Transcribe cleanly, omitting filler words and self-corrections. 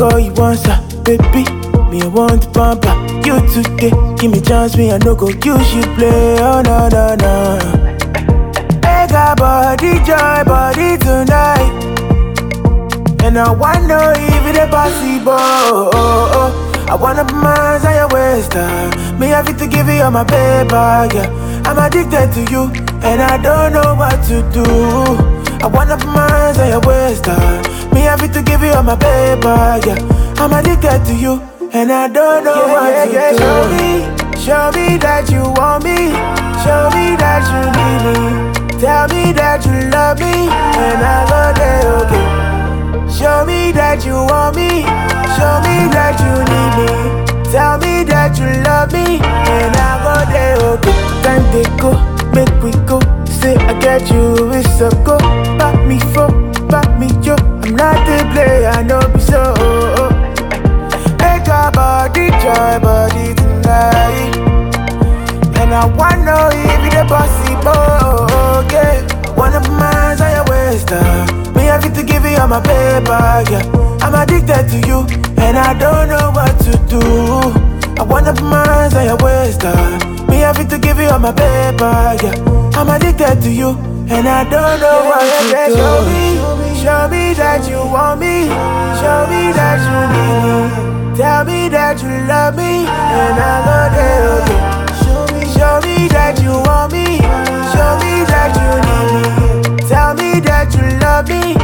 call you once, baby. Me, I want to pamper you today. Give me chance, me, I no go use you play. Oh, no, no, no. I got body, joy, body tonight. And I wanna know if it's possible. I wanna put my hands on your waist, me have to give you all my paper, yeah. I'm addicted to you, and I don't know what to do. I wanna put my hands on your waist, me have to give you all my paper, yeah. I'm addicted to you, and I don't know what to do. Show me that you want me. Show me that you need me. Tell me that you love me, and I go there, okay. Show me that you want me. Show me that you need me. Tell me that you love me, and I go there, okay. Time they go, make we go. Say I get you, it's a go. Back me for, back me yo. I'm not the player, I know be so. Make our body joy, body tonight. And I wanna know if it's possible, okay. Wanna put my hands on your waist, me have to give you all my paper, yeah. I'm addicted to you, and I don't know what to do. I wanna put my hands on your waist, me have to give you all my paper, yeah. I'm addicted to you, and I don't know what to do. Show me that you want me. Show me that you need me. Tell me that you love me, and I go there, okay. Show me that you want me. Show me that you need me. Tell me that you love me,